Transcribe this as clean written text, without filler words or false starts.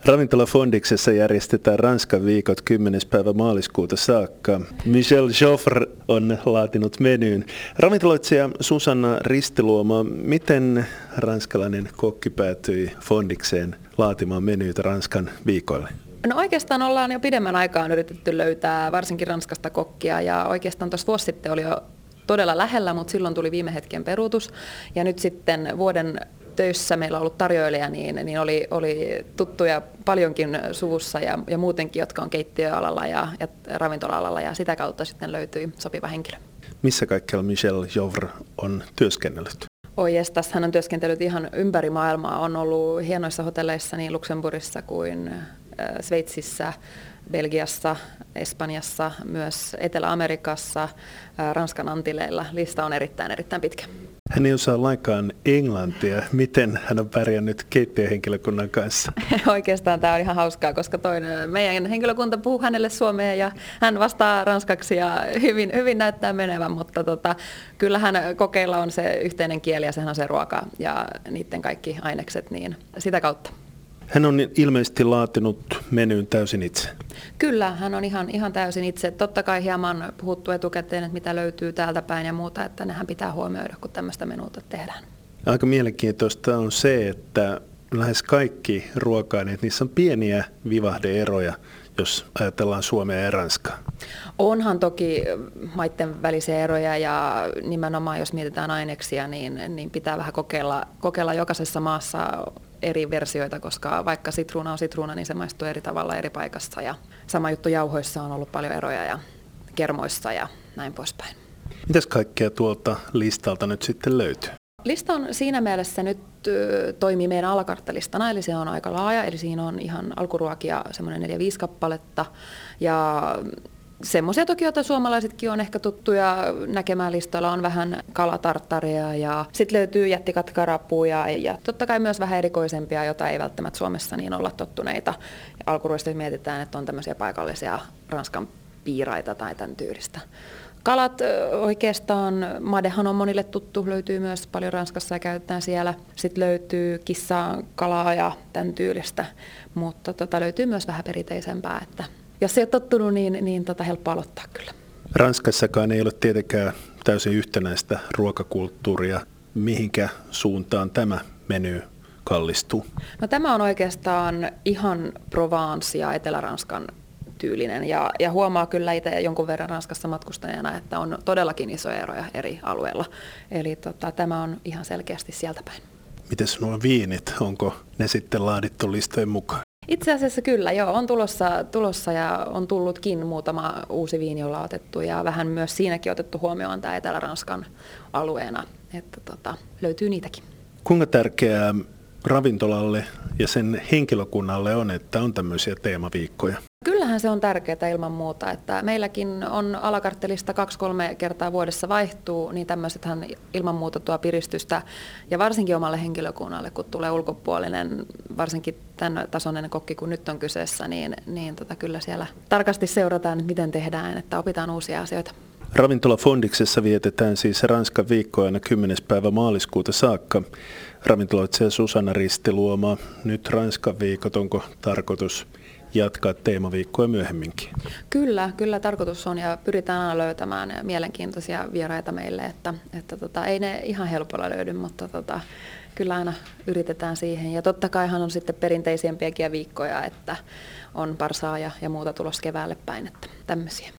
Ravintola Fondiksessa järjestetään Ranskan viikot 10. päivä maaliskuuta saakka. Michel Joffre on laatinut menyyn. Ravintoloitsija Susanna Ristiluoma, miten ranskalainen kokki päätyi Fondikseen laatimaan menyytä Ranskan viikoille? No oikeastaan ollaan jo pidemmän aikaa yritetty löytää varsinkin Ranskasta kokkia ja oikeastaan tuossa vuosi sitten oli jo todella lähellä, mutta silloin tuli viime hetken peruutus ja nyt sitten vuoden töissä meillä on ollut tarjoilija, niin oli tuttuja paljonkin suvussa ja muutenkin, jotka on keittiöalalla ja ravintola-alalla ja sitä kautta sitten löytyi sopiva henkilö. Missä kaikkialla Michel Joffre on työskennellyt? Oikeastaan hän on työskennellyt ihan ympäri maailmaa. On ollut hienoissa hotelleissa niin Luxemburgissa kuin Sveitsissä, Belgiassa, Espanjassa, myös Etelä-Amerikassa, Ranskan Antilleilla. Lista on erittäin pitkä. Hän ei osaa lainkaan englantia. Miten hän on pärjännyt keittiöhenkilökunnan kanssa? Oikeastaan tämä on ihan hauskaa, koska meidän henkilökunta puhuu hänelle suomea ja hän vastaa ranskaksi ja hyvin näyttää menevän, mutta kyllähän kokeilla on se yhteinen kieli ja sehän on se ruoka ja niiden kaikki ainekset, niin sitä kautta. Hän on ilmeisesti laatinut menyyn täysin itse. Kyllä, hän on ihan täysin itse. Totta kai hieman puhuttu etukäteen, että mitä löytyy täältä päin ja muuta, että nehän pitää huomioida, kun tämmöistä menuuta tehdään. Aika mielenkiintoista on se, että lähes kaikki ruoka-aineet, niissä on pieniä vivahde-eroja, jos ajatellaan Suomea ja Ranskaa. Onhan toki maiden välisiä eroja ja nimenomaan jos mietitään aineksia, niin pitää vähän kokeilla jokaisessa maassa eri versioita, koska vaikka sitruuna on sitruuna, niin se maistuu eri tavalla eri paikassa. Ja sama juttu jauhoissa on ollut paljon eroja ja kermoissa ja näin poispäin. Mitäs kaikkea tuolta listalta nyt sitten löytyy? Lista on siinä mielessä nyt toimii meidän alakarttelistana, eli se on aika laaja, eli siinä on ihan alkuruokia semmoinen 4-5 kappaletta ja semmoisia toki, joita suomalaisetkin on ehkä tuttuja näkemään listoilla, on vähän kalatarttaria ja sitten löytyy jättikatkarappuja ja totta kai myös vähän erikoisempia, joita ei välttämättä Suomessa niin olla tottuneita. Alkuruoista mietitään, että on tämmöisiä paikallisia Ranskan piiraita tai tämän tyylistä. Kalat oikeastaan, madehan on monille tuttu, löytyy myös paljon Ranskassa ja käytetään siellä. Sitten löytyy kissaa, kalaa ja tämän tyylistä, mutta löytyy myös vähän perinteisempää, että jos ei ole tottunut, niin helppo aloittaa kyllä. Ranskassakaan ei ole tietenkään täysin yhtenäistä ruokakulttuuria. Mihinkä suuntaan tämä meny kallistuu? No, tämä on oikeastaan ihan Provence ja Etelä-Ranskan tyylinen ja huomaa kyllä itse jonkun verran Ranskassa matkustajana, että on todellakin isoja eroja eri alueilla. Eli tämä on ihan selkeästi sieltä päin. Mites nuo viinit, onko ne sitten laadittu listojen mukaan? Itse asiassa kyllä, joo, on tulossa ja on tullutkin muutama uusi viini, jolla on otettu ja vähän myös siinäkin otettu huomioon tämä Etelä-Ranskan alueena, että löytyy niitäkin. Kuinka tärkeää ravintolalle ja sen henkilökunnalle on, että on tämmöisiä teemaviikkoja? Kyllähän se on tärkeää ilman muuta, että meilläkin on alakarttelista 2-3 kertaa vuodessa vaihtuu, niin tämmöisethän ilman muuta tuo piristystä ja varsinkin omalle henkilökunnalle, kun tulee ulkopuolinen, varsinkin tämän tasoinen kokki, kun nyt on kyseessä, niin kyllä siellä tarkasti seurataan, että miten tehdään, että opitaan uusia asioita. Ravintola Fondiksessa vietetään siis Ranskan viikkoa aina 10. päivä maaliskuuta saakka. Ravintoloitsija Susanna Ristiluoma, nyt Ranskan viikot, onko tarkoitus jatkaa teemaviikkoja myöhemminkin? Kyllä tarkoitus on ja pyritään aina löytämään mielenkiintoisia vieraita meille, että ei ne ihan helpolla löydy, mutta kyllä aina yritetään siihen. Ja totta kaihan on sitten perinteisempiäkin viikkoja, että on parsaa ja muuta tulossa keväälle päin, että tämmöisiä.